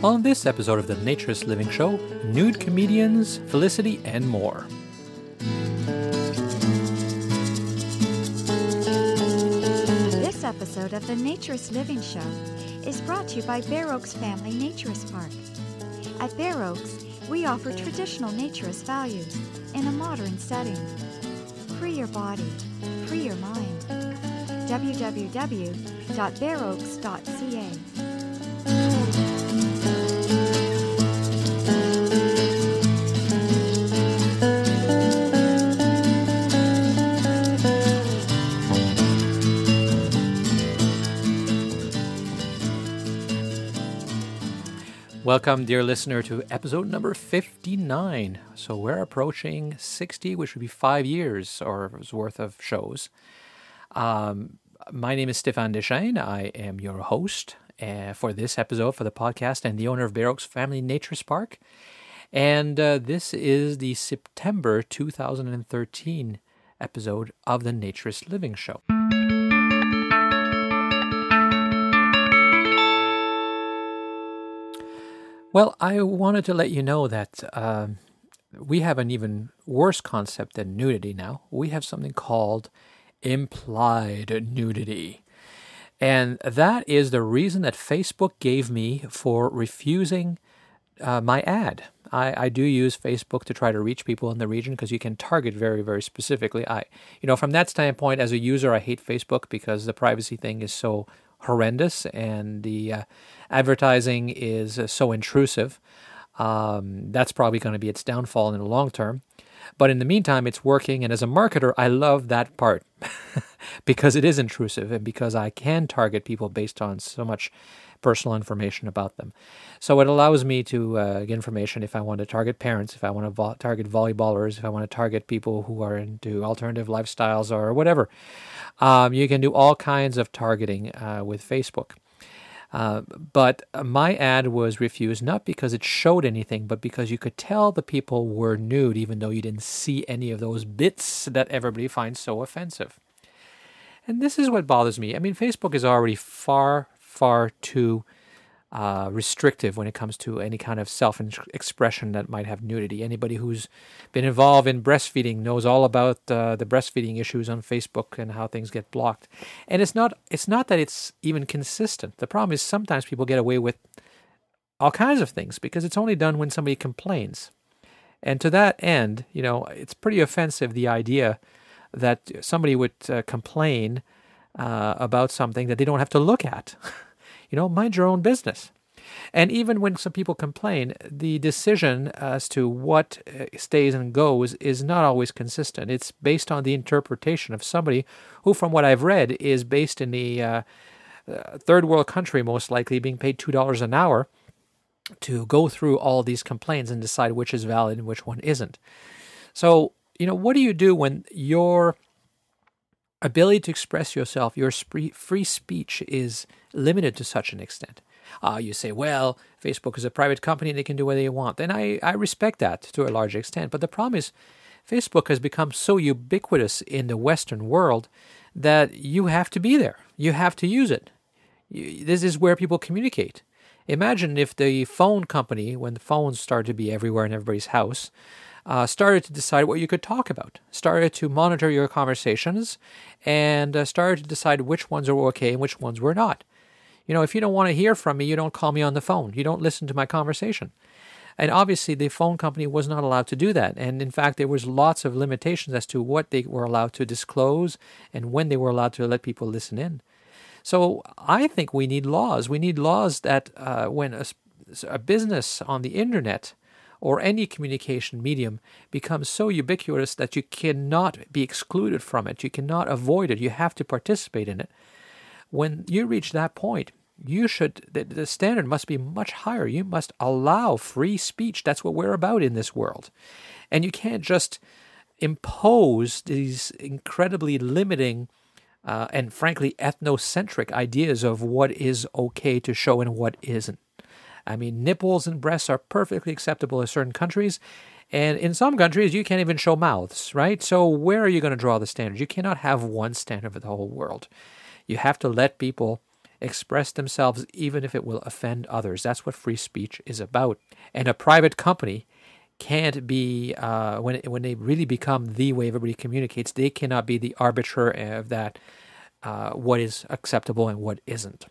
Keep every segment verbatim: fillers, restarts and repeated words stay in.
On this episode of the Naturist Living Show, nude comedians, Felicity, and more. This episode of the Naturist Living Show is brought to you by Bear Oaks Family Naturist Park. At Bear Oaks, we offer traditional naturist values in a modern setting. Free your body, free your mind. w w w dot bear oaks dot c a Welcome, dear listener, to episode number fifty-nine. So we're approaching sixty, which would be five years or worth of shows. Um, my name is Stéphane Deschênes. I am your host uh, for this episode for the podcast and the owner of Bear Oaks Family Naturist Park. And uh, this is the September two thousand thirteen episode of the Naturist Living Show. Well, I wanted to let you know that uh, we have an even worse concept than nudity now. We have something called implied nudity. And that is the reason that Facebook gave me for refusing uh, my ad. I, I do use Facebook to try to reach people in the region because you can target very, very specifically. I, you know, from that standpoint, as a user, I hate Facebook because the privacy thing is so horrendous and the uh, advertising is uh, so intrusive. Um, that's probably going to be its downfall in the long term. But in the meantime, it's working. And as a marketer, I love that part because it is intrusive and because I can target people based on so much personal information about them. So it allows me to uh, get information if I want to target parents, if I want to vo- target volleyballers, if I want to target people who are into alternative lifestyles or whatever. Um, you can do all kinds of targeting uh, with Facebook. Uh, but my ad was refused not because it showed anything, but because you could tell the people were nude even though you didn't see any of those bits that everybody finds so offensive. And this is what bothers me. I mean, Facebook is already far, far too uh, restrictive when it comes to any kind of self-expression that might have nudity. Anybody who's been involved in breastfeeding knows all about uh, the breastfeeding issues on Facebook and how things get blocked. And it's not it's not that it's even consistent. The problem is sometimes people get away with all kinds of things because it's only done when somebody complains. And to that end, you know, it's pretty offensive, the idea that somebody would uh, complain uh, about something that they don't have to look at. You know, mind your own business. And even when some people complain, the decision as to what stays and goes is not always consistent. It's based on the interpretation of somebody who, from what I've read, is based in the uh, uh, third world country, most likely being paid two dollars an hour to go through all these complaints and decide which is valid and which one isn't. So, you know, what do you do when your ability to express yourself, your spree- free speech is limited to such an extent? Uh, you say, well, Facebook is a private company and they can do whatever they want. And I, I respect that to a large extent. But the problem is Facebook has become so ubiquitous in the Western world that you have to be there. You have to use it. You, this is where people communicate. Imagine if the phone company, when the phones started to be everywhere in everybody's house, Uh, started to decide what you could talk about, started to monitor your conversations, and uh, started to decide which ones are okay and which ones were not. You know, if you don't want to hear from me, you don't call me on the phone. You don't listen to my conversation. And obviously, the phone company was not allowed to do that. And in fact, there was lots of limitations as to what they were allowed to disclose and when they were allowed to let people listen in. So I think we need laws. We need laws that uh, when a, a business on the internet or any communication medium becomes so ubiquitous that you cannot be excluded from it. You cannot avoid it. You have to participate in it. When you reach that point, you should, the, the standard must be much higher. You must allow free speech. That's what we're about in this world. And you can't just impose these incredibly limiting uh, and frankly ethnocentric ideas of what is okay to show and what isn't. I mean, nipples and breasts are perfectly acceptable in certain countries, and in some countries you can't even show mouths, right? So where are you going to draw the standards? You cannot have one standard for the whole world. You have to let people express themselves even if it will offend others. That's what free speech is about. And a private company can't be, uh, when, when they really become the way everybody communicates, they cannot be the arbiter of that, uh, what is acceptable and what isn't.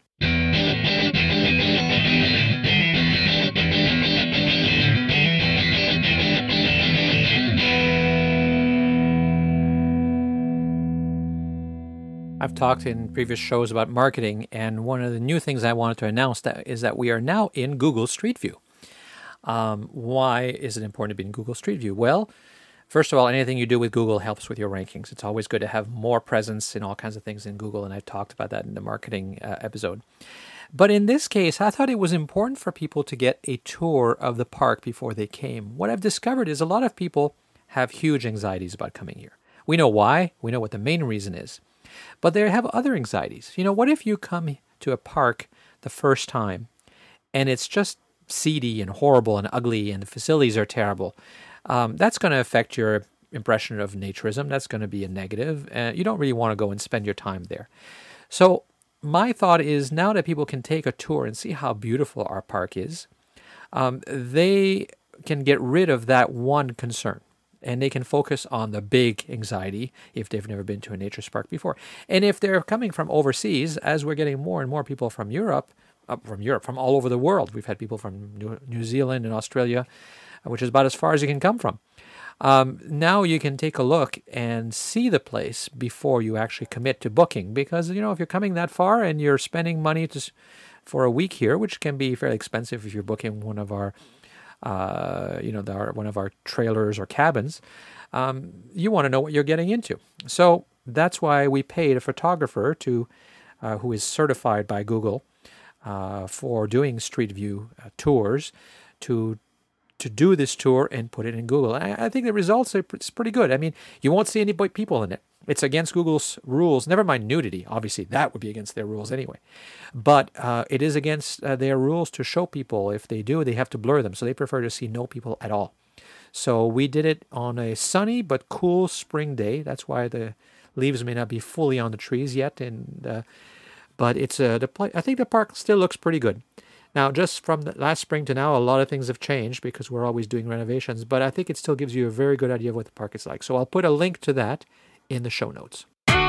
I've talked in previous shows about marketing, and one of the new things I wanted to announce that is that we are now in Google Street View. Um, why is it important to be in Google Street View? Well, first of all, anything you do with Google helps with your rankings. It's always good to have more presence in all kinds of things in Google, and I talked about that in the marketing uh, episode. But in this case, I thought it was important for people to get a tour of the park before they came. What I've discovered is a lot of people have huge anxieties about coming here. We know why. We know what the main reason is. But they have other anxieties. You know, what if you come to a park the first time and it's just seedy and horrible and ugly and the facilities are terrible? Um, that's going to affect your impression of naturism. That's going to be a negative. Uh, you don't really want to go and spend your time there. So my thought is, now that people can take a tour and see how beautiful our park is, um, they can get rid of that one concern. And they can focus on the big anxiety if they've never been to a nature park before. And if they're coming from overseas, as we're getting more and more people from Europe, uh, from Europe, from all over the world. We've had people from New, New Zealand and Australia, which is about as far as you can come from. Um, now you can take a look and see the place before you actually commit to booking. Because, you know, if you're coming that far and you're spending money to, for a week here, which can be fairly expensive if you're booking one of our Uh, you know, the, our, one of our trailers or cabins, um, you want to know what you're getting into. So that's why we paid a photographer to, uh, who is certified by Google uh, for doing Street View uh, tours, to to do this tour and put it in Google. I, I think the results are it's pretty good. I mean, you won't see any people in it. It's against Google's rules. Never mind nudity. Obviously, that would be against their rules anyway. But uh, it is against uh, their rules to show people. If they do, they have to blur them. So they prefer to see no people at all. So we did it on a sunny but cool spring day. That's why the leaves may not be fully on the trees yet. And uh, but it's uh, the pl- I think the park still looks pretty good. Now, just from the last spring to now, a lot of things have changed because we're always doing renovations. But I think it still gives you a very good idea of what the park is like. So I'll put a link to that in the show notes.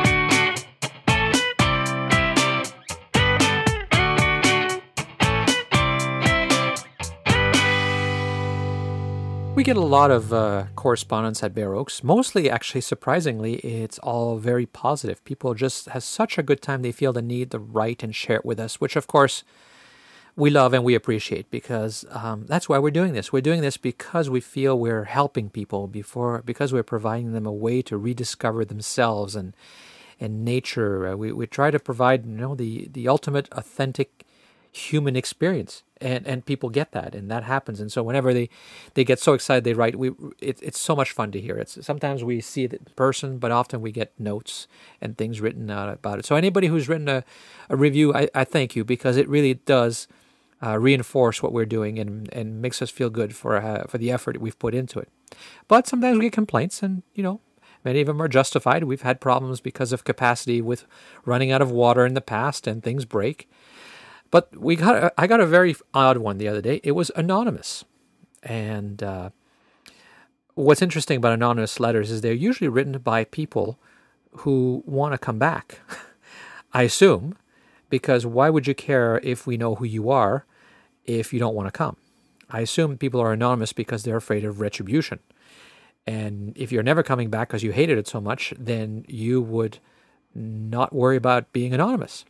We get a lot of uh, correspondence at Bare Oaks. Mostly, actually, surprisingly, it's all very positive. People just have such a good time. They feel the need to write and share it with us, which, of course, we love and we appreciate, because um, that's why we're doing this. We're doing this because we feel we're helping people, before because we're providing them a way to rediscover themselves and and nature. Uh, we we try to provide, you know, the the ultimate authentic human experience, and and people get that, and that happens. And so whenever they they get so excited, they write. We it, it's so much fun to hear. It's sometimes we see it in person, but often we get notes and things written out about it. So anybody who's written a a review, I, I thank you, because it really does Uh, reinforce what we're doing and, and makes us feel good for uh, for the effort we've put into it. But sometimes we get complaints, and you know, many of them are justified. We've had problems because of capacity with running out of water in the past, and things break. But we got a, I got a very odd one the other day. It was anonymous, and uh, what's interesting about anonymous letters is they're usually written by people who want to come back. I assume, because why would you care if we know who you are if you don't want to come? I assume people are anonymous because they're afraid of retribution. And if you're never coming back because you hated it so much, then you would not worry about being anonymous.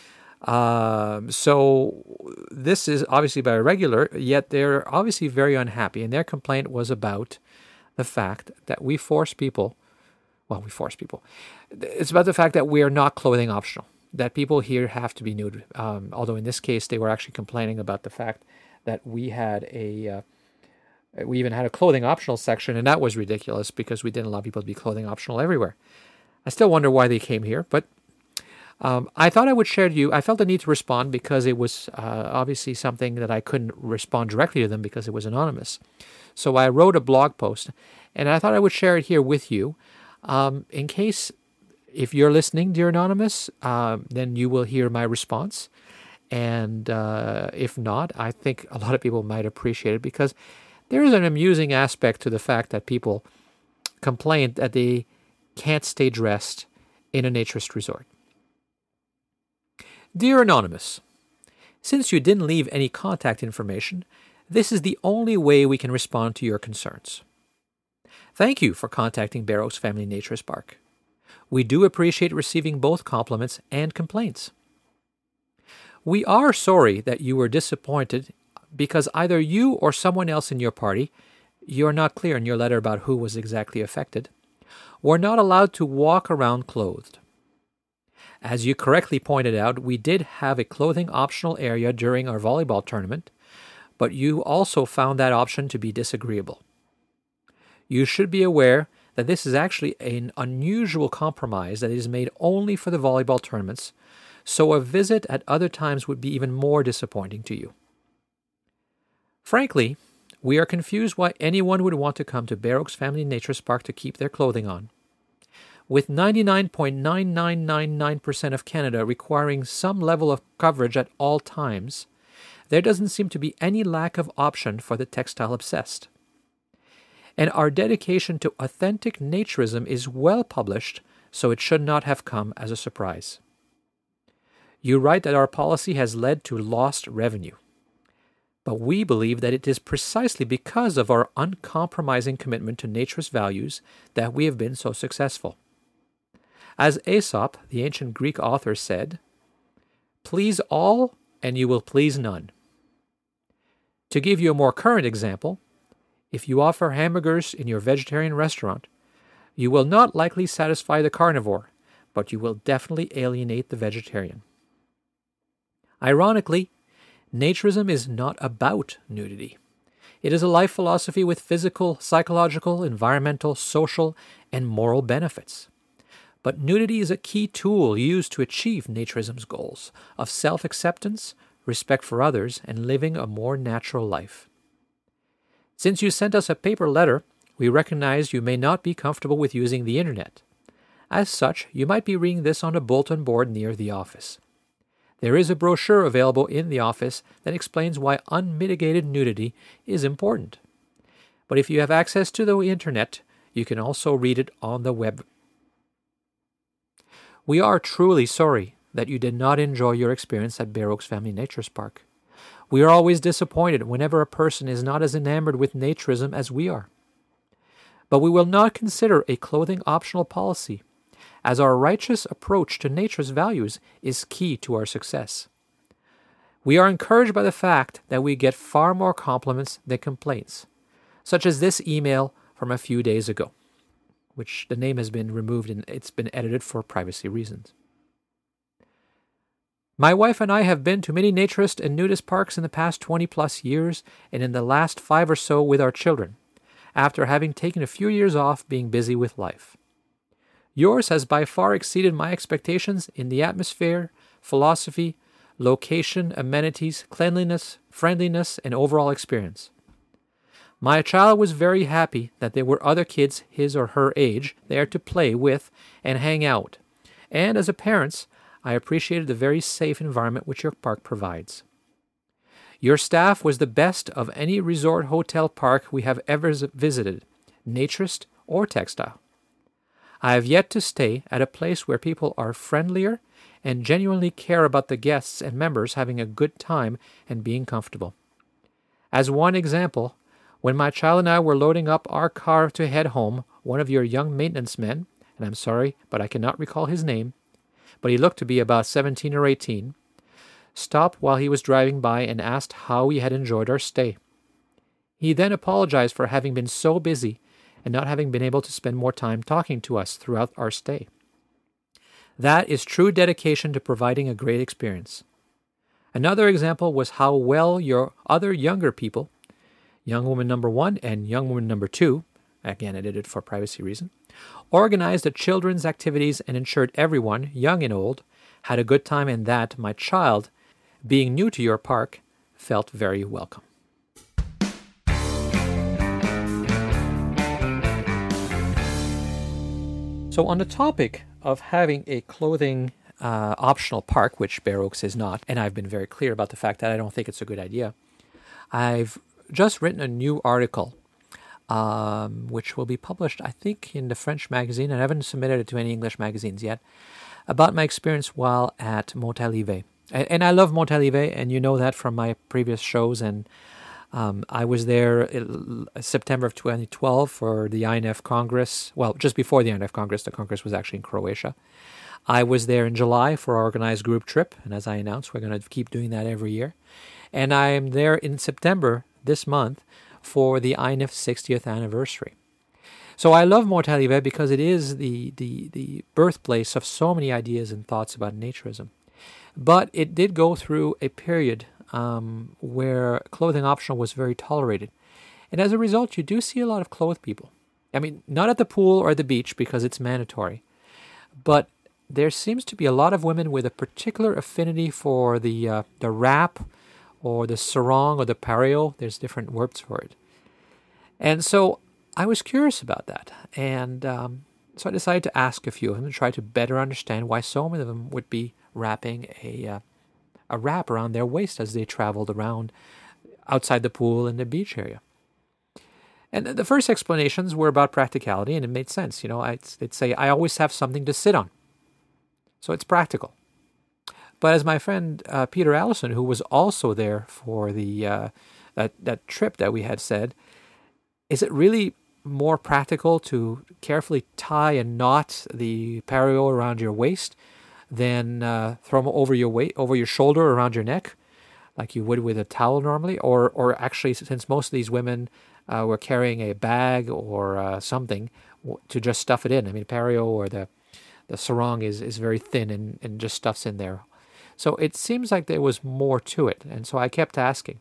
Um, so this is obviously by a regular, yet they're obviously very unhappy. And their complaint was about the fact that we force people, well, we force people. It's about the fact that we are not clothing optional, that people here have to be nude. Um, although in this case, they were actually complaining about the fact that we had a, uh, we even had a clothing optional section, and that was ridiculous because we didn't allow people to be clothing optional everywhere. I still wonder why they came here, but um, I thought I would share to you. I felt the need to respond because it was uh, obviously something that I couldn't respond directly to them because it was anonymous. So I wrote a blog post, and I thought I would share it here with you um, in case if you're listening, dear Anonymous, uh, then you will hear my response. And uh, if not, I think a lot of people might appreciate it, because there is an amusing aspect to the fact that people complain that they can't stay dressed in a naturist resort. Dear Anonymous, since you didn't leave any contact information, this is the only way we can respond to your concerns. Thank you for contacting Bare Oaks Family Naturist Park. We do appreciate receiving both compliments and complaints. We are sorry that you were disappointed because either you or someone else in your party, you are not clear in your letter about who was exactly affected, were not allowed to walk around clothed. As you correctly pointed out, we did have a clothing optional area during our volleyball tournament, but you also found that option to be disagreeable. You should be aware that this is actually an unusual compromise that is made only for the volleyball tournaments, so a visit at other times would be even more disappointing to you. Frankly, we are confused why anyone would want to come to Bare Oaks Family Naturist Park to keep their clothing on. With ninety-nine point nine nine nine nine percent of Canada requiring some level of coverage at all times, there doesn't seem to be any lack of option for the textile obsessed. And our dedication to authentic naturism is well published, so it should not have come as a surprise. You write that our policy has led to lost revenue. But we believe that it is precisely because of our uncompromising commitment to naturist values that we have been so successful. As Aesop, the ancient Greek author, said, "Please all, and you will please none." To give you a more current example, if you offer hamburgers in your vegetarian restaurant, you will not likely satisfy the carnivore, but you will definitely alienate the vegetarian. Ironically, naturism is not about nudity. It is a life philosophy with physical, psychological, environmental, social, and moral benefits. But nudity is a key tool used to achieve naturism's goals of self-acceptance, respect for others, and living a more natural life. Since you sent us a paper letter, we recognize you may not be comfortable with using the internet. As such, you might be reading this on a bulletin board near the office. There is a brochure available in the office that explains why unmitigated nudity is important. But if you have access to the internet, you can also read it on the web. We are truly sorry that you did not enjoy your experience at Bare Oaks Family Naturist Park. We are always disappointed whenever a person is not as enamored with naturism as we are. But we will not consider a clothing optional policy, as our righteous approach to nature's values is key to our success. We are encouraged by the fact that we get far more compliments than complaints, such as this email from a few days ago, which the name has been removed and it's been edited for privacy reasons. My wife and I have been to many naturist and nudist parks in the past twenty plus years and in the last five or so with our children, after having taken a few years off being busy with life. Yours has by far exceeded my expectations in the atmosphere, philosophy, location, amenities, cleanliness, friendliness, and overall experience. My child was very happy that there were other kids his or her age there to play with and hang out, and as a parent, I appreciated the very safe environment which your park provides. Your staff was the best of any resort hotel park we have ever visited, naturist or textile. I have yet to stay at a place where people are friendlier and genuinely care about the guests and members having a good time and being comfortable. As one example, when my child and I were loading up our car to head home, one of your young maintenance men, and I'm sorry, but I cannot recall his name, but he looked to be about seventeen or eighteen, stopped while he was driving by and asked how we had enjoyed our stay. He then apologized for having been so busy and not having been able to spend more time talking to us throughout our stay. That is true dedication to providing a great experience. Another example was how well your other younger people, young woman number one and young woman number two, again edited for privacy reasons, organized the children's activities and ensured everyone, young and old, had a good time, and that my child, being new to your park, felt very welcome. So on the topic of having a clothing uh, optional park, which Bare Oaks is not, and I've been very clear about the fact that I don't think it's a good idea, I've just written a new article, um, which will be published, I think, in the French magazine, and I haven't submitted it to any English magazines yet, about my experience while at Montalivet. And, and I love Montalivet, and you know that from my previous shows, and um, I was there in September of twenty twelve for the I N F Congress. Well, just before the I N F Congress, the Congress was actually in Croatia. I was there in July for our organized group trip, and as I announced, we're going to keep doing that every year. And I am there in September this month for the I N F sixtieth anniversary. So I love Montalivet because it is the, the, the birthplace of so many ideas and thoughts about naturism. But it did go through a period um, where clothing optional was very tolerated. And as a result, you do see a lot of clothed people. I mean, not at the pool or the beach because it's mandatory, but there seems to be a lot of women with a particular affinity for the uh, the wrap or the sarong or the pareo. There's different words for it. And so I was curious about that. And um, so I decided to ask a few of them to try to better understand why so many of them would be wrapping a, uh, a wrap around their waist as they traveled around outside the pool and the beach area. And the first explanations were about practicality, and it made sense. You know, I'd, they'd say, I always have something to sit on. So it's practical. But as my friend uh, Peter Allison, who was also there for the uh, that, that trip that we had said, is it really more practical to carefully tie and knot the pareo around your waist than uh, throw them over your weight, over your shoulder, around your neck, like you would with a towel normally? Or, or actually, since most of these women uh, were carrying a bag or uh, something to just stuff it in. I mean, pareo or the the sarong is, is very thin and, and just stuffs in there. So it seems like there was more to it. And so I kept asking.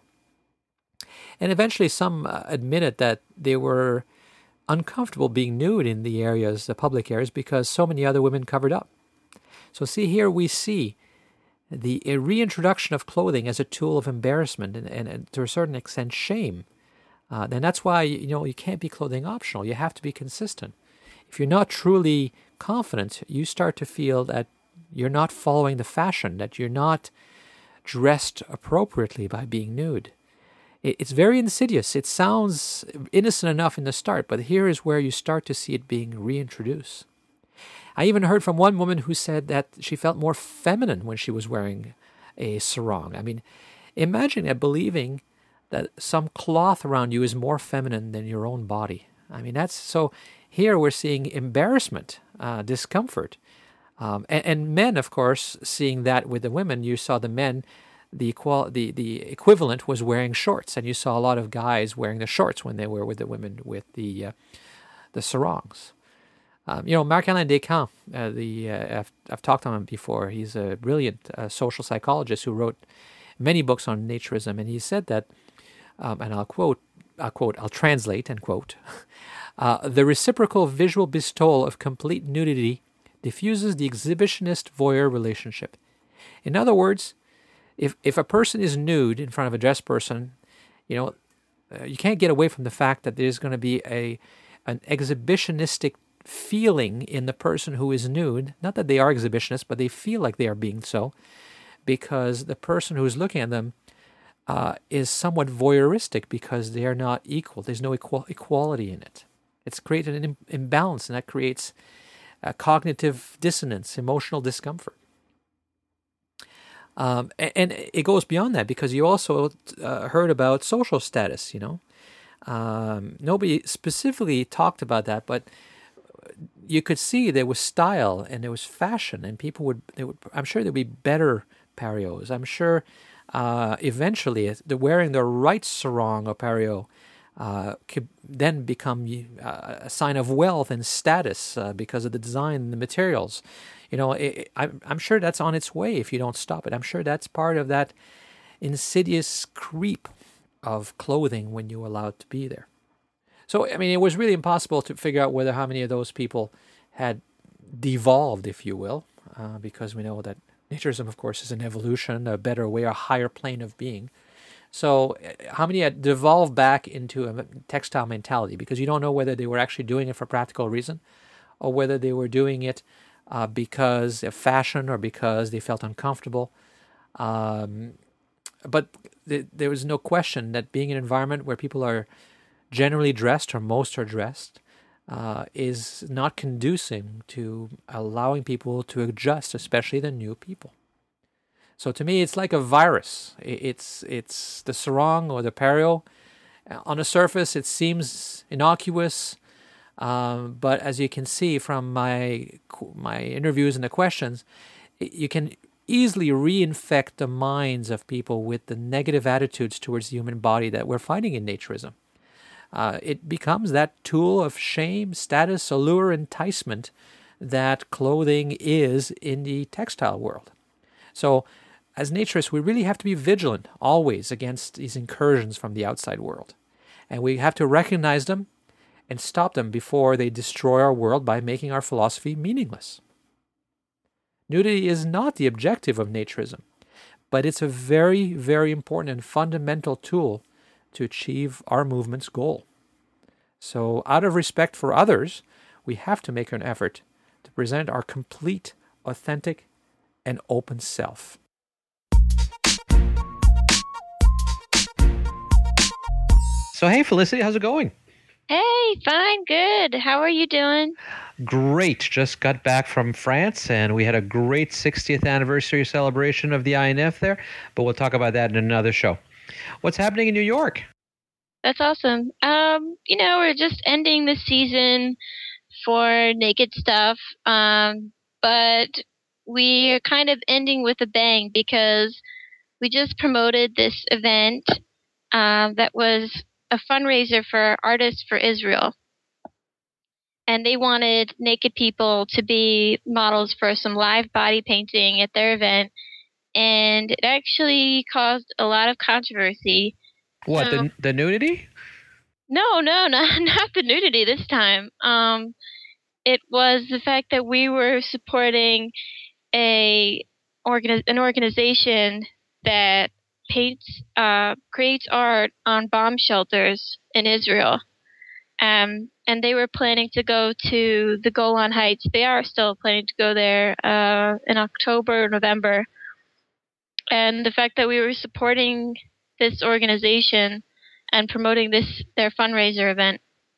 And eventually some uh, admitted that they were uncomfortable being nude in the areas, the public areas, because so many other women covered up. So see, here we see the reintroduction of clothing as a tool of embarrassment and, and, and to a certain extent shame. Uh, and that's why, you know, you can't be clothing optional. You have to be consistent. If you're not truly confident, you start to feel that you're not following the fashion, that you're not dressed appropriately by being nude. It's very insidious. It sounds innocent enough in the start, but here is where you start to see it being reintroduced. I even heard from one woman who said that she felt more feminine when she was wearing a sarong. I mean, imagine that, believing that some cloth around you is more feminine than your own body. I mean, that's so. Here we're seeing embarrassment, uh, discomfort. Um, and, and men, of course, seeing that with the women, you saw the men, the, equal, the the equivalent was wearing shorts. And you saw a lot of guys wearing the shorts when they were with the women with the uh, the sarongs. Um, you know, Marc-Alain Descamps, uh, the, uh, I've, I've talked on him before. He's a brilliant uh, social psychologist who wrote many books on naturism. And he said that, um, and I'll quote, I'll quote, I'll translate and quote, Uh, the reciprocal visual bestowal of complete nudity diffuses the exhibitionist-voyeur relationship. In other words, if if a person is nude in front of a dressed person, you know, uh, you can't get away from the fact that there's going to be a an exhibitionistic feeling in the person who is nude. Not that they are exhibitionists, but they feel like they are being so, because the person who is looking at them uh, is somewhat voyeuristic because they are not equal. There's no equal, equality in it. It's created an Im- imbalance, and that creates uh, cognitive dissonance, emotional discomfort. Um, and, and it goes beyond that because you also uh, heard about social status, you know. Um, nobody specifically talked about that, but you could see there was style and there was fashion, and people would, they would I'm sure there'd be better pareos. I'm sure uh, eventually the wearing the right sarong or pareo Uh, could then become uh, a sign of wealth and status uh, because of the design and the materials. You know, it, it, I'm, I'm sure that's on its way if you don't stop it. I'm sure that's part of that insidious creep of clothing when you allow it to be there. So, I mean, it was really impossible to figure out whether how many of those people had devolved, if you will, uh, because we know that naturism, of course, is an evolution, a better way, a higher plane of being. So how many had devolved back into a textile mentality because you don't know whether they were actually doing it for practical reason or whether they were doing it uh, because of fashion or because they felt uncomfortable. Um, but th- there was no question that being in an environment where people are generally dressed, or most are dressed, uh, is not conducive to allowing people to adjust, especially the new people. So to me, it's like a virus. It's it's the sarong or the perio. On the surface, it seems innocuous, um, but as you can see from my my interviews and the questions, you can easily reinfect the minds of people with the negative attitudes towards the human body that we're finding in naturism. Uh, it becomes that tool of shame, status, allure, enticement that clothing is in the textile world. So as naturists, we really have to be vigilant always against these incursions from the outside world. And we have to recognize them and stop them before they destroy our world by making our philosophy meaningless. Nudity is not the objective of naturism, but it's a very, very important and fundamental tool to achieve our movement's goal. So out of respect for others, we have to make an effort to present our complete, authentic, and open self. So, hey, Felicity, how's it going? Hey, fine, good. How are you doing? Great. Just got back from France, and we had a great sixtieth anniversary celebration of the I N F there, but we'll talk about that in another show. What's happening in New York? That's awesome. Um, you know, we're just ending the season for Naked Stuff, um, but we're kind of ending with a bang because we just promoted this event um, that was a fundraiser for Artists for Israel. And they wanted naked people to be models for some live body painting at their event. And it actually caused a lot of controversy. What, so, the the nudity? No, no, not, not the nudity this time. Um, it was the fact that we were supporting a organi- an organization that paints, uh, creates art on bomb shelters in Israel. Um, and they were planning to go to the Golan Heights. They are still planning to go there uh, in October or November. And the fact that we were supporting this organization and promoting this their fundraiser event.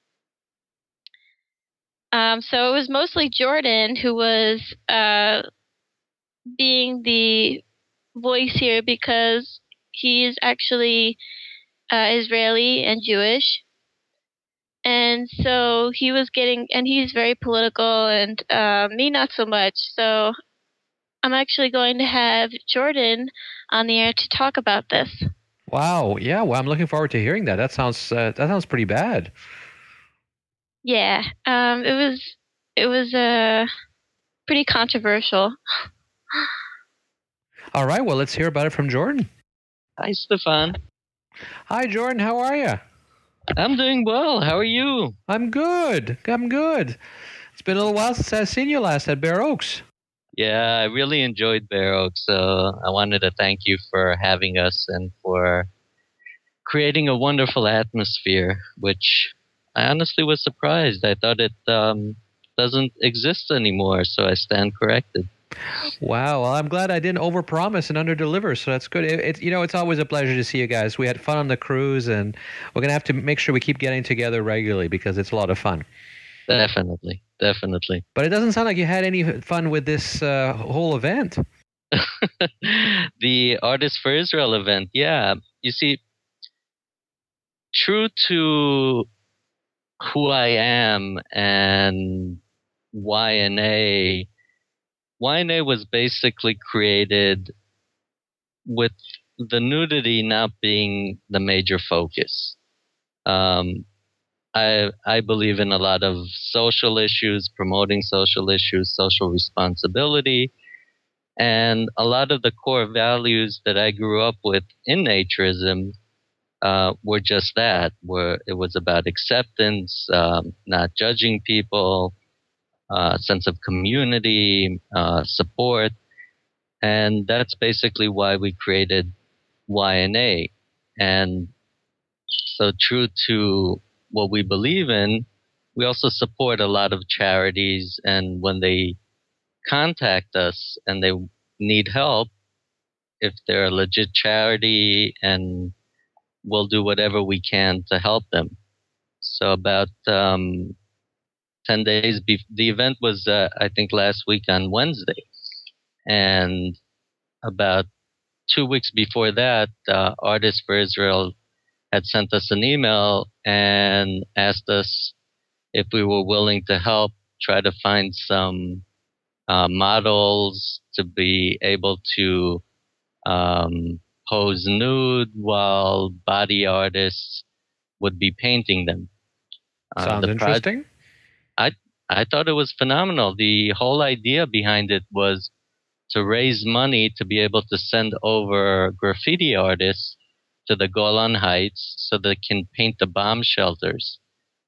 Um, so it was mostly Jordan who was uh, being the voice here because he is actually uh, Israeli and Jewish. And so he was getting, and he's very political, and uh, me not so much. So I'm actually going to have Jordan on the air to talk about this. Wow. Yeah. Well, I'm looking forward to hearing that. That sounds uh, that sounds pretty bad. Yeah. Um. It was. It was uh pretty controversial. All right. Well, let's hear about it from Jordan. Hi, Stefan. Hi, Jordan. How are you? I'm doing well. How are you? I'm good. I'm good. It's been a little while since I've seen you last at Bear Oaks. Yeah, I really enjoyed Bear Oaks, so I wanted to thank you for having us and for creating a wonderful atmosphere, which I honestly was surprised. I thought it um, doesn't exist anymore, so I stand corrected. Wow. Well, I'm glad I didn't overpromise and underdeliver, so that's good. It, it, you know, it's always a pleasure to see you guys. We had fun on the cruise, and we're going to have to make sure we keep getting together regularly because it's a lot of fun. Definitely. Definitely. But it doesn't sound like you had any fun with this uh, whole event. The Artists for Israel event, yeah. You see, true to who I am and Y N A, Y N A was basically created with the nudity not being the major focus. Um, I I believe in a lot of social issues, promoting social issues, social responsibility, and a lot of the core values that I grew up with in naturism uh, were just that. Where it was about acceptance, um, not judging people, uh, sense of community, uh, support, and that's basically why we created Y N A. And so, true to what we believe in, we also support a lot of charities, and when they contact us and they need help, if they're a legit charity, and we'll do whatever we can to help them. So about um, ten days, be- the event was, uh, I think, last week on Wednesday. And about two weeks before that, uh, Artists for Israel had sent us an email and asked us if we were willing to help try to find some uh, models to be able to um, pose nude while body artists would be painting them. Uh, Sounds the interesting. Pro- I I thought it was phenomenal. The whole idea behind it was to raise money to be able to send over graffiti artists to the Golan Heights so they can paint the bomb shelters.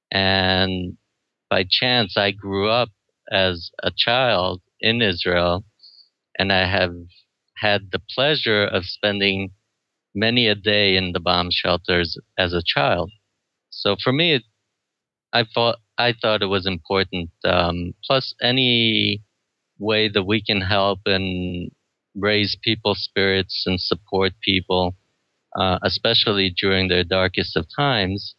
And by chance, I grew up as a child in Israel, and I have had the pleasure of spending many a day in the bomb shelters as a child. So for me, it, I thought I thought it was important. Um, plus, any way that we can help and raise people's spirits and support people, uh, especially during their darkest of times,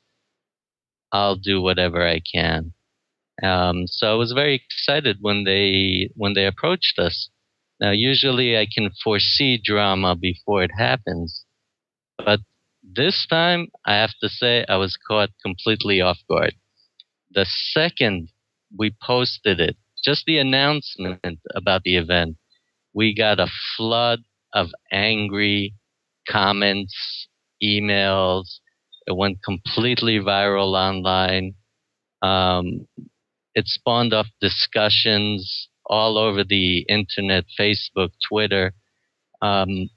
I'll do whatever I can. Um, so I was very excited when they when they approached us. Now, usually I can foresee drama before it happens, but this time I have to say I was caught completely off guard. The second we posted it, just the announcement about the event, we got a flood of angry comments, emails. It went completely viral online. Um, it spawned off discussions all over the internet, Facebook, Twitter. Um,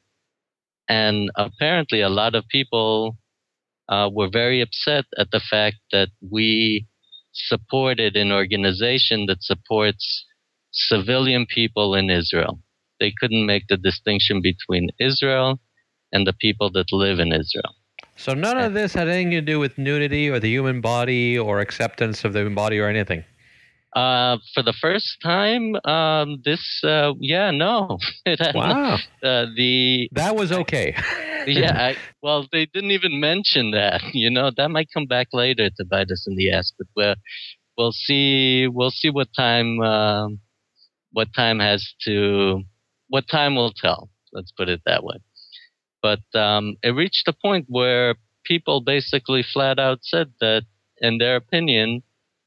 and apparently a lot of people uh, were very upset at the fact that we supported an organization that supports civilian people in Israel. They couldn't make the distinction between Israel and the people that live in Israel. So none of this had anything to do with nudity or the human body or acceptance of the human body or anything? Uh, for the first time, um, this, uh, yeah, no. Wow. uh, the That was okay. yeah, I, well, they didn't even mention that. You know, that might come back later to bite us in the ass. But we'll, we'll see. We'll see what time. Uh, what time has to. What time will tell. Let's put it that way. But um, it reached a point where people basically flat out said that, in their opinion,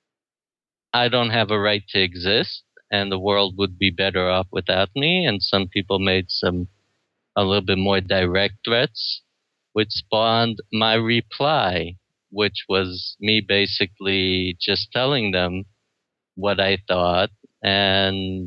I don't have a right to exist, and the world would be better off without me. And some people made some a little bit more direct threats, which spawned my reply, which was me basically just telling them what I thought and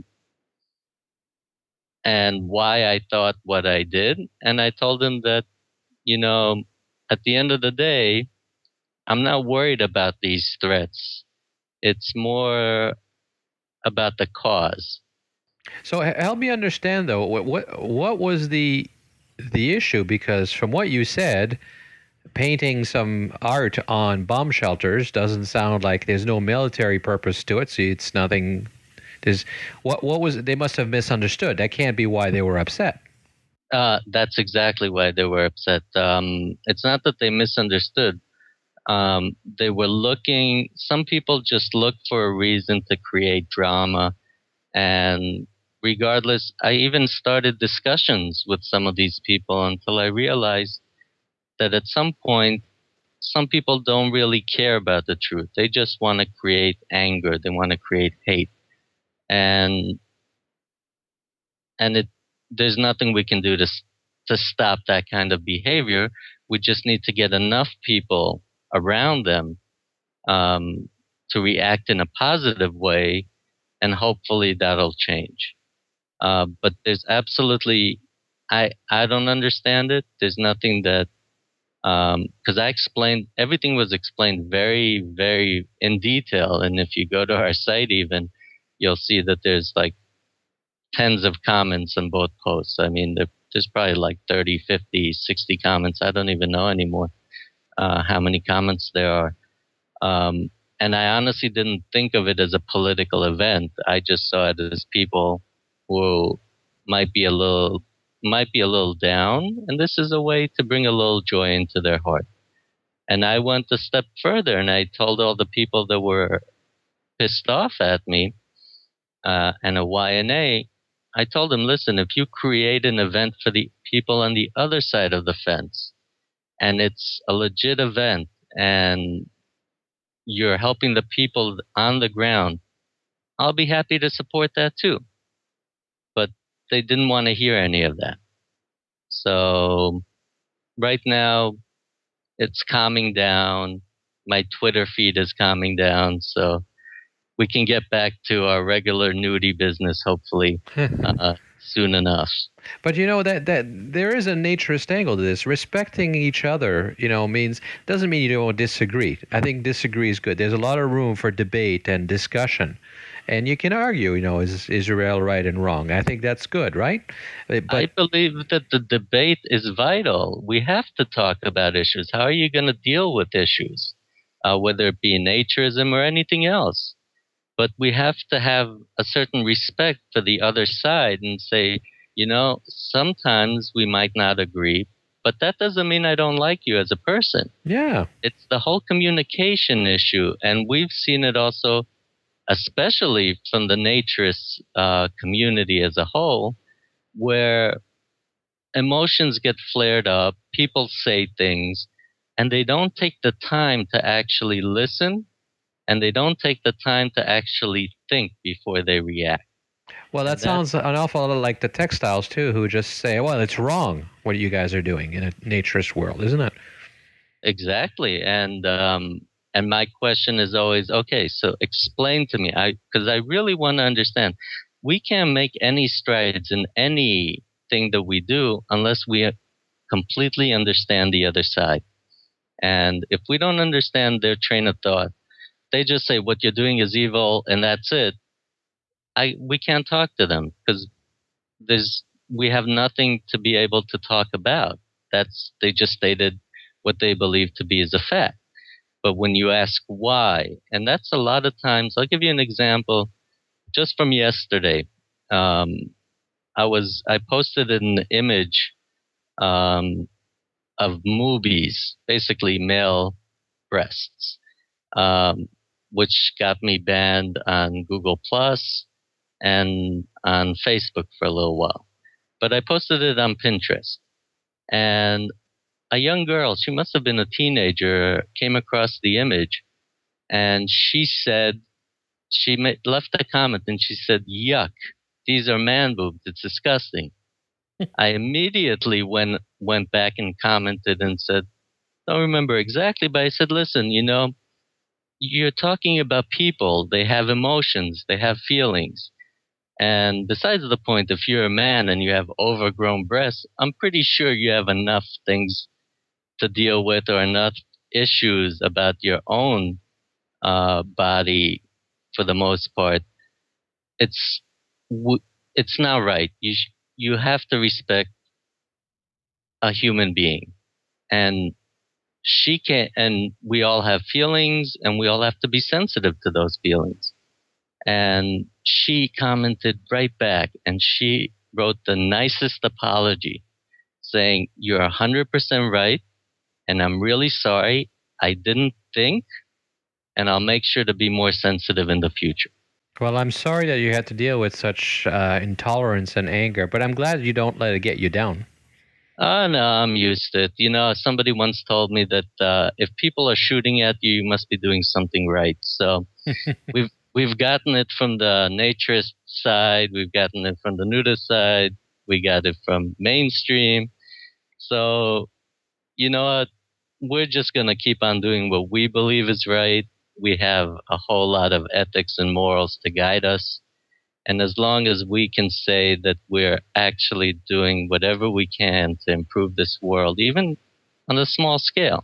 and why I thought what I did. And I told them that, you know, at the end of the day, I'm not worried about these threats. It's more about the cause. So help me understand, though, what what, what was the the issue? Because from what you said, painting some art on bomb shelters doesn't sound like there's no military purpose to it. So it's nothing. There's what what was they must have misunderstood. That can't be why they were upset. Uh, that's exactly why they were upset. Um, it's not that they misunderstood. Um, they were looking. Some people just look for a reason to create drama, and regardless, I even started discussions with some of these people until I realized that at some point, some people don't really care about the truth. They just want to create anger. They want to create hate, and and it there's nothing we can do to to stop that kind of behavior. We just need to get enough people around them um, to react in a positive way, and hopefully that'll change. Uh, but there's absolutely, I I don't understand it. There's nothing that, because um, I explained, everything was explained very, very in detail. And if you go to our site even, you'll see that there's like tens of comments on both posts. I mean, there, there's probably like thirty, fifty, sixty comments. I don't even know anymore uh, how many comments there are. Um, and I honestly didn't think of it as a political event. I just saw it as people who might be a little might be a little down, and this is a way to bring a little joy into their heart. And I went a step further, and I told all the people that were pissed off at me uh, and a Y N A, I told them, listen, if you create an event for the people on the other side of the fence, and it's a legit event, and you're helping the people on the ground, I'll be happy to support that too. But they didn't want to hear any of that. So right now, it's calming down. My Twitter feed is calming down. So we can get back to our regular nudie business, hopefully, uh, soon enough. But you know that that there is a naturist angle to this. Respecting each other, you know, means doesn't mean you don't disagree. I think disagree is good. There's a lot of room for debate and discussion, and you can argue. You know, is Israel right and wrong? I think that's good, right? But I believe that the debate is vital. We have to talk about issues. How are you going to deal with issues, uh, whether it be naturism or anything else? But we have to have a certain respect for the other side and say, you know, sometimes we might not agree, but that doesn't mean I don't like you as a person. Yeah. It's the whole communication issue. And we've seen it also, especially from the naturist uh, community as a whole, where emotions get flared up, people say things, and they don't take the time to actually listen. And they don't take the time to actually think before they react. Well, that, that sounds an awful lot like the textiles, too, who just say, well, it's wrong what you guys are doing in a naturist world, isn't it? Exactly. And um, and my question is always, okay, so explain to me, because I, I really want to understand. We can't make any strides in anything that we do unless we completely understand the other side. And if we don't understand their train of thought, they just say what you're doing is evil and that's it. I we can't talk to them because there's we have nothing to be able to talk about. That's they just stated what they believe to be as a fact. But when you ask why, and that's a lot of times, I'll give you an example just from yesterday. Um, I was I posted an image um, of movies, basically male breasts. Um, which got me banned on Google Plus and on Facebook for a little while. But I posted it on Pinterest. And a young girl, she must have been a teenager, came across the image. And she said, she made, left a comment and she said, yuck, these are man boobs. It's disgusting. I immediately went, went back and commented and said, don't remember exactly, but I said, listen, you know, you're talking about people. They have emotions. They have feelings. And besides the point, if you're a man and you have overgrown breasts, I'm pretty sure you have enough things to deal with or enough issues about your own uh, body for the most part. It's it's not right. You sh- you have to respect a human being. And she can, and we all have feelings, and we all have to be sensitive to those feelings. And she commented right back, and she wrote the nicest apology, saying, "You're one hundred percent right, and I'm really sorry. I didn't think, and I'll make sure to be more sensitive in the future." Well, I'm sorry that you had to deal with such uh, intolerance and anger, but I'm glad you don't let it get you down. Oh, no, I'm used to it. You know, somebody once told me that uh, if people are shooting at you, you must be doing something right. So we've we've gotten it from the naturist side. We've gotten it from the nudist side. We got it from mainstream. So, you know what? We're just going to keep on doing what we believe is right. We have a whole lot of ethics and morals to guide us. And as long as we can say that we're actually doing whatever we can to improve this world, even on a small scale,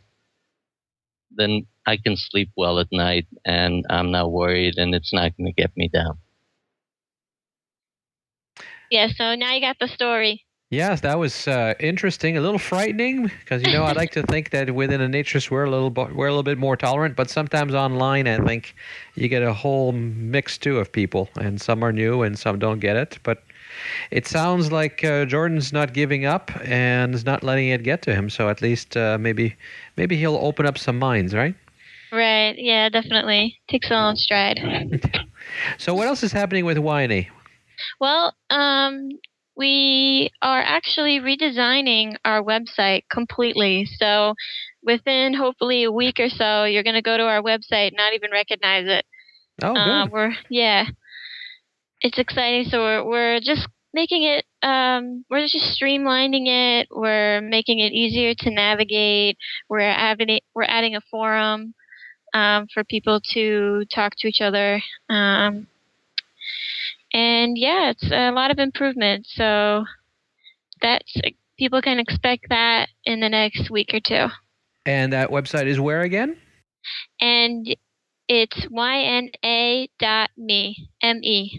then I can sleep well at night and I'm not worried and it's not going to get me down. Yeah, so now you got the story. Yes, that was uh, interesting, a little frightening, because you know I like to think that within a naturist we're a little bo- we're a little bit more tolerant, but sometimes online I think you get a whole mix too of people, and some are new and some don't get it. But it sounds like uh, Jordan's not giving up and is not letting it get to him. So at least uh, maybe maybe he'll open up some minds, right? Right. Yeah, definitely. Takes it all in stride. So what else is happening with Y N A? Well, um, we are actually redesigning our website completely. So within hopefully a week or so, you're going to go to our website and not even recognize it. Oh, Uh, good. we're yeah, it's exciting. So we're we're just making it. Um, we're just streamlining it. We're making it easier to navigate. We're adding we're adding a forum um, for people to talk to each other. Um, And yeah, it's a lot of improvement. So that's people can expect that in the next week or two. And that website is where again? And it's Y N A dot me, M E.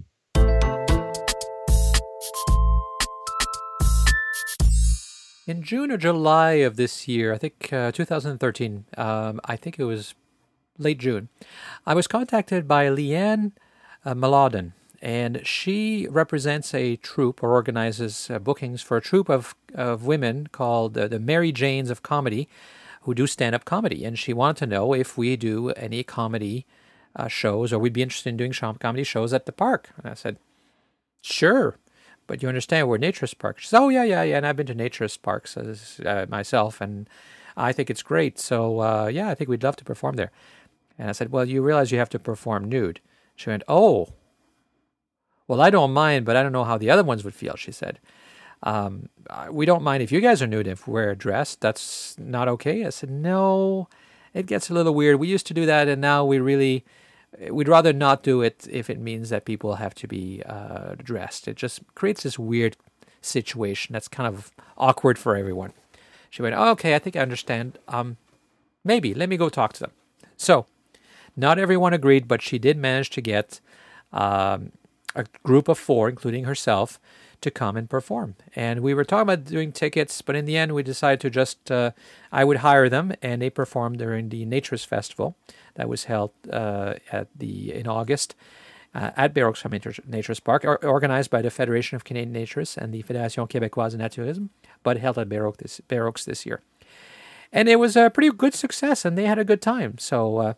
In June or July of this year, I think uh, two thousand thirteen, um, I think it was late June, I was contacted by Leanne uh, Mladen. And she represents a troupe or organizes uh, bookings for a troupe of, of women called uh, the Mary Janes of Comedy, who do stand-up comedy. And she wanted to know if we do any comedy uh, shows, or we'd be interested in doing comedy shows at the park. And I said, sure, but you understand we're Naturist Park. She said, oh, yeah, yeah, yeah, and I've been to Naturist Parks uh, myself, and I think it's great. So, uh, yeah, I think we'd love to perform there. And I said, well, you realize you have to perform nude. She went, oh, well, I don't mind, but I don't know how the other ones would feel, she said. Um, we don't mind if you guys are nude, if we're dressed. That's not okay. I said, no, it gets a little weird. We used to do that, and now we really, we'd rather not do it if it means that people have to be uh, dressed. It just creates this weird situation that's kind of awkward for everyone. She went, oh, okay, I think I understand. Um, maybe, let me go talk to them. So, not everyone agreed, but she did manage to get Um, a group of four, including herself, to come and perform. And we were talking about doing tickets, but in the end we decided to just, uh, I would hire them, and they performed during the Naturist Festival that was held uh, at the in August uh, at Bérox Naturist Park, or, organized by the Federation of Canadian Naturists and the Fédération Québécoise de Naturisme, but held at Bérox this, Bérox this year. And it was a pretty good success, and they had a good time. So uh,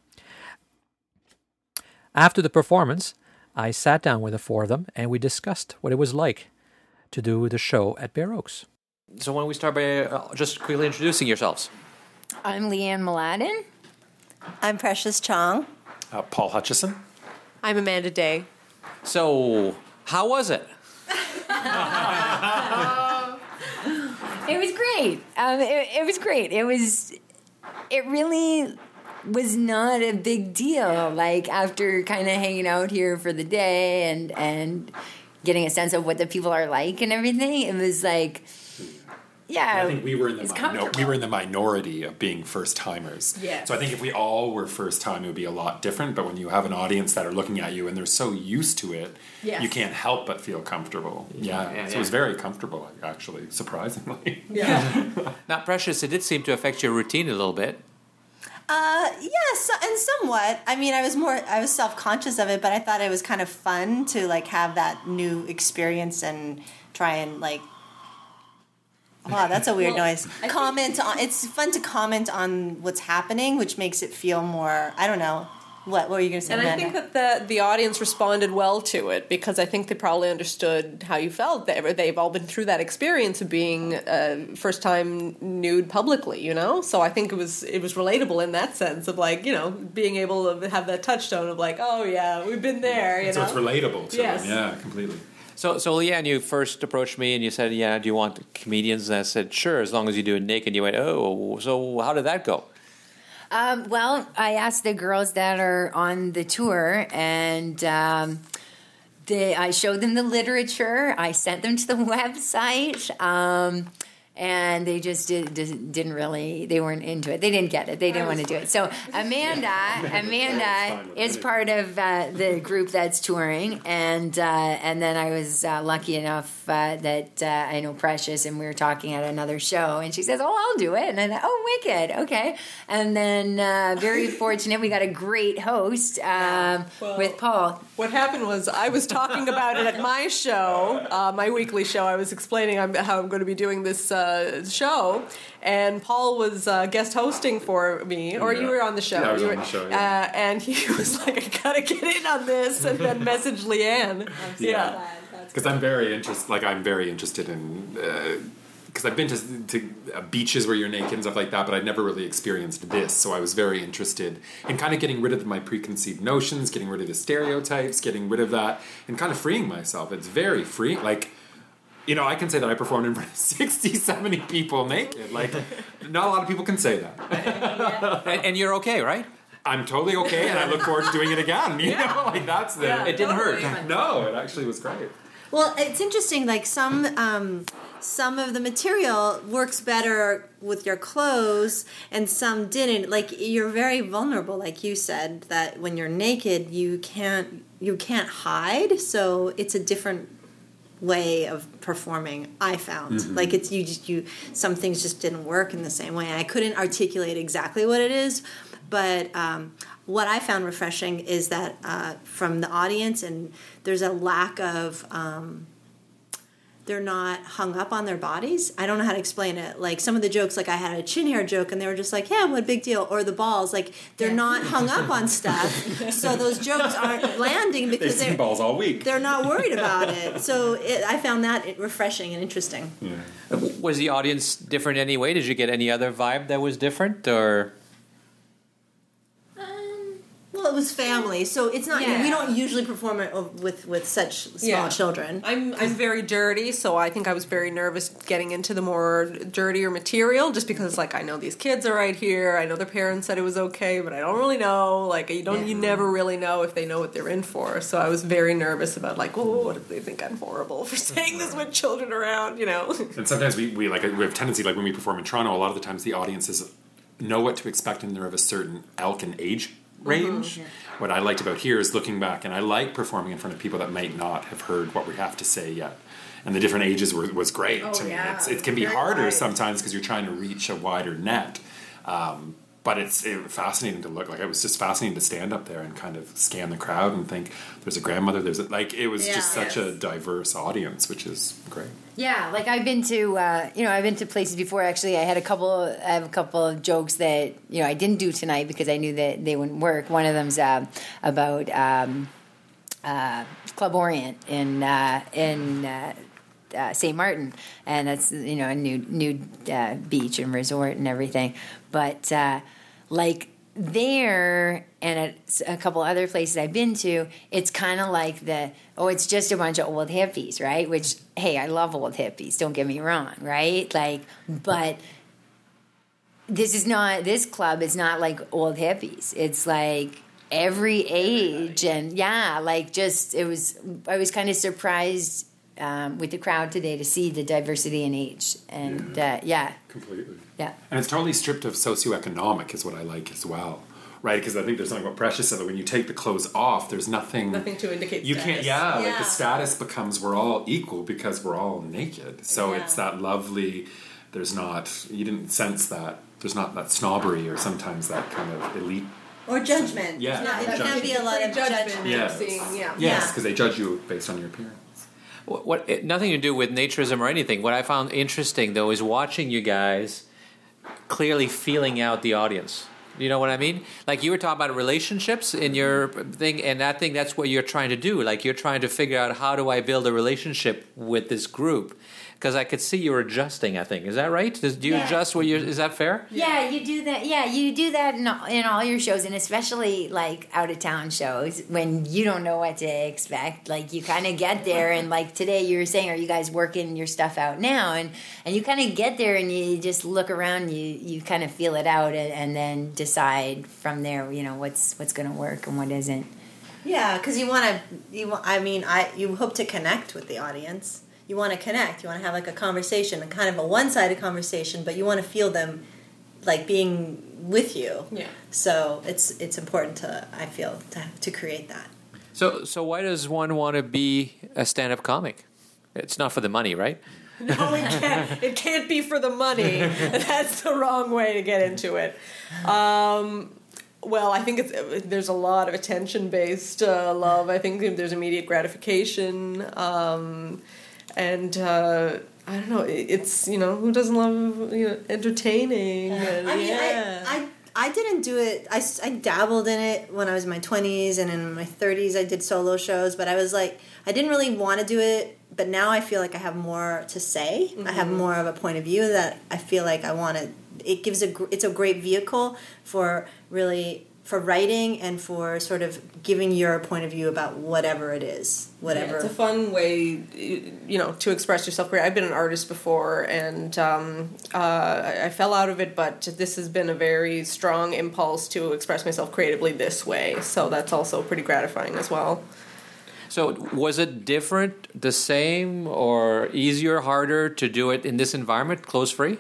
after the performance, I sat down with the four of them, and we discussed what it was like to do the show at Bérox. So why don't we start by uh, just quickly introducing yourselves? I'm Leanne Mladen. I'm Precious Chong. Uh, Paul Hutchison. I'm Amanda Day. So, how was it? It was great. Um, it, it was great. It was, it really was not a big deal. Like, after kind of hanging out here for the day and and getting a sense of what the people are like and everything, it was like, yeah. I think we were in the it's minor- we were in the minority of being first timers. Yeah. So I think if we all were first time, it would be a lot different. But when you have an audience that are looking at you and they're so used to it, Yes. you can't help but feel comfortable. Yeah. Yeah, so yeah. it was very comfortable, actually, surprisingly. Yeah. Not Precious, it did seem to affect your routine a little bit. Uh, yes, and somewhat. I mean, I was more, I was self-conscious of it, but I thought it was kind of fun to, like, have that new experience and try and, like, wow, that's a weird Well, noise. I Comment on, it's fun to comment on what's happening, which makes it feel more, I don't know, what, what were you going to say, And I Amanda? think that the the audience responded well to it because I think they probably understood how you felt. They, they've all been through that experience of being uh, first time nude publicly, you know. So I think it was it was relatable in that sense of like you know being able to have that touchstone of like oh yeah we've been there, you so know. it's relatable to Yes. them. Yeah, completely. So, so Leanne, you first approached me and you said, yeah, do you want comedians? And I said, sure, as long as you do it naked. You went, oh, so how did that go? Um, well, I asked the girls that are on the tour, and um, they, I showed them the literature. I sent them to the website, um, and they just did, did, didn't really, they weren't into it. They didn't get it. They didn't want to do it. So Amanda, Amanda is part of uh, the group that's touring, and uh, and then I was uh, lucky enough uh, that uh, I know Precious, and we were talking at another show, and she says, "Oh, I'll do it," and I thought, "Oh, wicked, okay." And then uh, very fortunate, we got a great host um, well, with Paul. What happened was I was talking about it at my show, uh, my weekly show. I was explaining I'm, how I'm going to be doing this uh, show, and Paul was uh, guest hosting for me, or yeah. you were on the show. Yeah, I was you on were, the show, yeah. uh, and he was like, "I gotta get in on this," and then messaged Leanne. Yeah, because I'm very interested. Like I'm very interested in. Because uh, I've been to, to uh, beaches where you're naked and stuff like that, but I'd never really experienced this. So I was very interested in kind of getting rid of my preconceived notions, getting rid of the stereotypes, getting rid of that, and kind of freeing myself. It's very free. Like, you know, I can say that I performed in front of sixty, seventy people naked. Like, not a lot of people can say that. and, and you're okay, right? I'm totally okay, and I look forward to doing it again. You know, like that's the. Yeah, It didn't hurt. No, it actually was great. Well, it's interesting. Like some um, some of the material works better with your clothes, and some didn't. Like you're very vulnerable, like you said. That when you're naked, you can't you can't hide. So it's a different way of performing. I found Mm-hmm. like it's you just you some things just didn't work in the same way. I couldn't articulate exactly what it is, but. Um, What I found refreshing is that uh, from the audience, and there's a lack of, um, they're not hung up on their bodies. I don't know how to explain it. Like some of the jokes, like I had a chin hair joke, and they were just like, yeah, what big deal? Or the balls, like they're not hung up on stuff. So those jokes aren't landing They've because seen they're, balls all week. they're not worried about it. So it, I found that refreshing and interesting. Yeah. Was the audience different anyway? Did you get any other vibe that was different, or? Well, it was family, so it's not. Yeah. We don't usually perform it with with such small Yeah. children. I'm I'm very dirty, so I think I was very nervous getting into the more dirtier material, just because like I know these kids are right here. I know their parents said it was okay, but I don't really know. Like you don't, Yeah. you never really know if they know what they're in for. So I was very nervous about like, oh, what if they think I'm horrible for saying this with children around? You know. And sometimes we, we like we have a tendency, like when we perform in Toronto, a lot of the times the audiences know what to expect, and they're of a certain ilk and age range. Mm-hmm. What I liked about here is looking back, and I like performing in front of people that might not have heard what we have to say yet. And the different ages were, was great. Oh, to me. yeah. It's, it can be Very harder wide. sometimes because you're trying to reach a wider net. Um, but it's it, fascinating to look. Like it was just fascinating to stand up there and kind of scan the crowd and think, "There's a grandmother." There's a, like it was Yeah. just such Yes. a diverse audience, which is great. Yeah, like I've been to, uh, you know, I've been to places before. Actually, I had a couple. I have a couple of jokes that you know I didn't do tonight because I knew that they wouldn't work. One of them's uh, about um, uh, Club Orient in uh, in uh, uh, Saint Martin, and that's you know a nude nude uh, beach and resort and everything. But uh, like there and at a couple other places I've been to, it's kind of like the, oh, it's just a bunch of old hippies, right? Which, hey, I love old hippies, don't get me wrong, right? Like, but this is not, this club is not like old hippies. It's like every age and yeah, like just, it was, I was kind of surprised um, with the crowd today to see the diversity in age. And yeah. Uh, yeah. Completely. Yeah. And it's totally stripped of socioeconomic is what I like as well. Right? Because I think there's something about Precious that when you take the clothes off, there's nothing... Nothing to indicate You status. can't... Yeah, Yeah. like the status becomes we're all equal because we're all naked. So Yeah. it's that lovely... There's not... You didn't sense that. There's not that snobbery or sometimes that kind of elite... Or judgment. Yeah, It's not- it judgment. can't be a lot of Judgment. judgment. Yes. Seeing, yeah. Yes, because they judge you based on your appearance. What, what it, nothing to do with naturism or anything. What I found interesting though is watching you guys clearly feeling out the audience. You know what I mean? Like you were talking about relationships in your thing, and I think that's what you're trying to do. Like you're trying to figure out how do I build a relationship with this group? Because I could see you were adjusting. I think is that right? Does, do you Yeah. adjust? Where you is that fair? Yeah, you do that. Yeah, you do that in all, in all your shows, and especially like out of town shows when you don't know what to expect. Like you kind of get there, and like today you were saying, are you guys working your stuff out now? And and you kind of get there, and you just look around, you you kind of feel it out, and, and then decide from there, you know, what's what's going to work and what isn't. Yeah, because you want to. You, wa- I mean, I you hope to connect with the audience. you want to connect. You want to have like a conversation, a kind of a one-sided conversation, but you want to feel them like being with you. Yeah. So it's it's important to, I feel, to to create that. So, so why does one want to be a stand-up comic? It's not for the money, right? No, it can't. It can't be for the money. That's the wrong way to get into it. Um, well, I think it's there's a lot of attention-based uh, love. I think there's immediate gratification, um, and uh, I don't know. It's you know who doesn't love you know entertaining? And, I mean, yeah. I, I I didn't do it. I, I dabbled in it when I was in my twenties, and in my thirties I did solo shows. But I was like, I didn't really want to do it. But now I feel like I have more to say. Mm-hmm. I have more of a point of view that I feel like I want to. It gives a. It's a great vehicle for really for writing and for sort of giving your point of view about whatever it is, whatever. Yeah, it's a fun way, you know, to express yourself. I've been an artist before, and um, uh, I, I fell out of it, but this has been a very strong impulse to express myself creatively this way. So that's also pretty gratifying as well. So was it different, the same, or easier, harder to do it in this environment, clothes-free?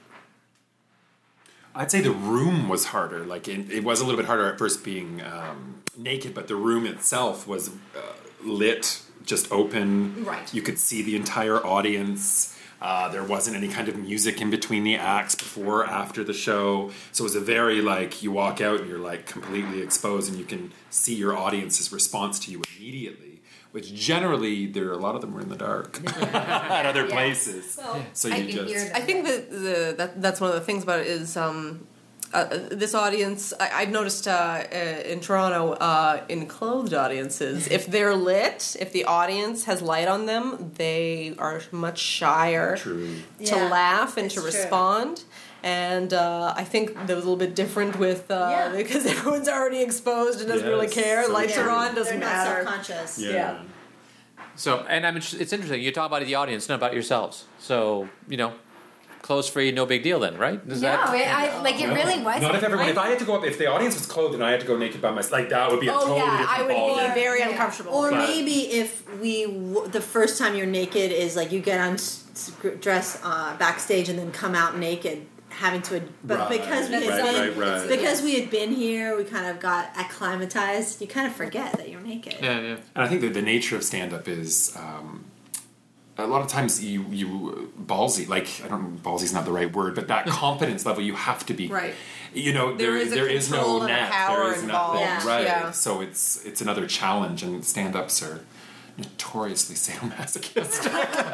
I'd say the room was harder. Like it, it was a little bit harder at first being um, naked, but the room itself was uh, lit, just open. Right. You could see the entire audience. Uh, there wasn't any kind of music in between the acts before or after the show. So it was a very, like, you walk out and you're, like, completely exposed and you can see your audience's response to you immediately, which generally, there are a lot of them were in the dark at other Yeah. places. Well, so I you can hear just... I think that the that that's one of the things about it is um, uh, this audience. I, I've noticed uh, uh, in Toronto, uh, in clothed audiences, if they're lit, if the audience has light on them, they are much shyer True. to Yeah, laugh and it's to true. respond. And uh, I think that was a little bit different with uh, Yeah. because everyone's already exposed and doesn't really Yes, care. so Lights true. are on, doesn't They're matter. not self-conscious. Yeah. Yeah. So, and I'm, it's interesting. You talk about the audience, not about yourselves. So, you know, clothes-free, no big deal then, right? Is No, that... it, I, like it No. really was. Not if everyone. If I had to go up, if the audience was clothed and I had to go naked by myself, like that would be a Oh totally yeah, different I would ballgame. be very Yeah. uncomfortable. Or But- maybe if we w- the first time you're naked is like you get on s- s- dress uh, backstage and then come out naked, having to. But Right, because we had right, been, right, right. because we had been here, we kind of got acclimatized. You kind of forget that you're naked. Yeah, yeah. And I think that the nature of stand-up is um, a lot of times you you ballsy. Like I don't ballsy's not the right word, but that confidence level you have to be. Right. You know, There there is a there is control no and a net. power There is involved. nothing. Yeah. Right. Yeah. So it's it's another challenge, and stand-ups are notoriously sadomasochistic.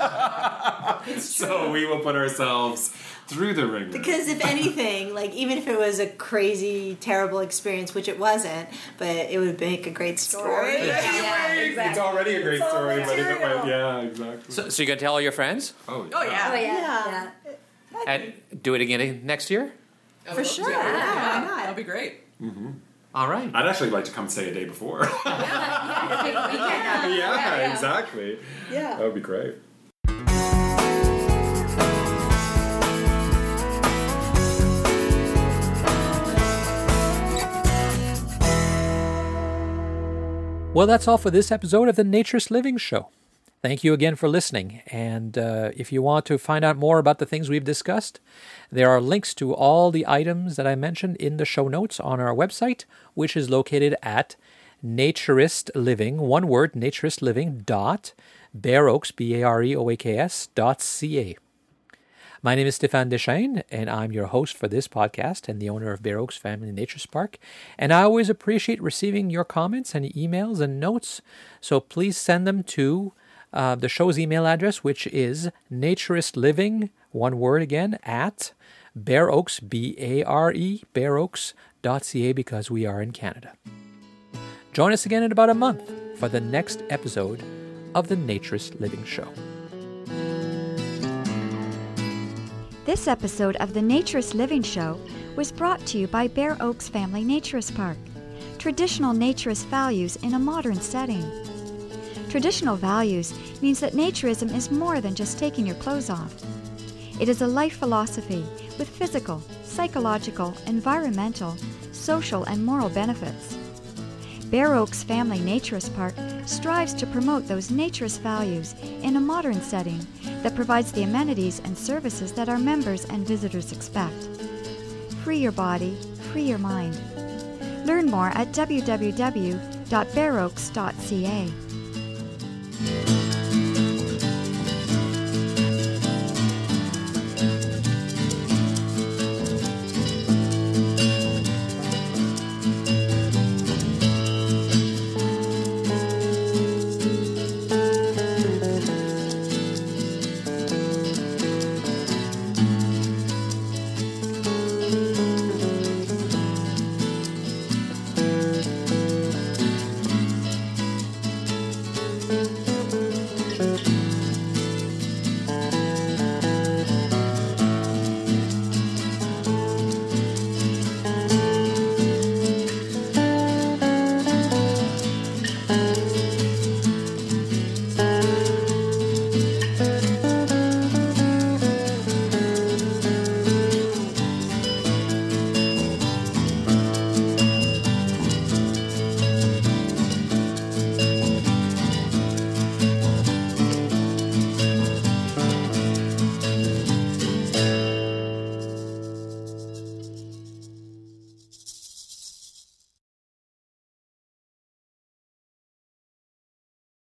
So we will put ourselves through the ringer. Because if anything, like even if it was a crazy, terrible experience, which it wasn't, but it would make a great story. Yeah, it's already a great all story, but if it material. went, yeah, exactly. So, so you can tell all your friends oh, Oh yeah. Oh yeah, Yeah. yeah. and do it again next year? For sure. Yeah, Yeah, why not? that'll be great. All right. I'd actually like to come stay a day before. yeah, exactly. Yeah. That would be great. Well, that's all for this episode of the Naturist Living Show. Thank you again for listening. And uh, if you want to find out more about the things we've discussed, there are links to all the items that I mentioned in the show notes on our website, which is located at Naturist Living, one word, naturist living dot Bare Oaks, B A R E O A K S dot C A. My name is Stéphane Deschênes, and I'm your host for this podcast and the owner of Bare Oaks Family Naturist Park. And I always appreciate receiving your comments and emails and notes, so please send them to uh, the show's email address, which is naturistliving, one word again, at Bare Oaks, B A R E, Bare Oaks dot C A, because we are in Canada. Join us again in about a month for the next episode of the Naturist Living Show. This episode of the Naturist Living Show was brought to you by Bare Oaks Family Naturist Park. Traditional naturist values in a modern setting. Traditional values means that naturism is more than just taking your clothes off. It is a life philosophy with physical, psychological, environmental, social, and moral benefits. Bear Oaks Family Naturist Park strives to promote those naturist values in a modern setting that provides the amenities and services that our members and visitors expect. Free your body, free your mind. Learn more at w w w dot bear oaks dot c a.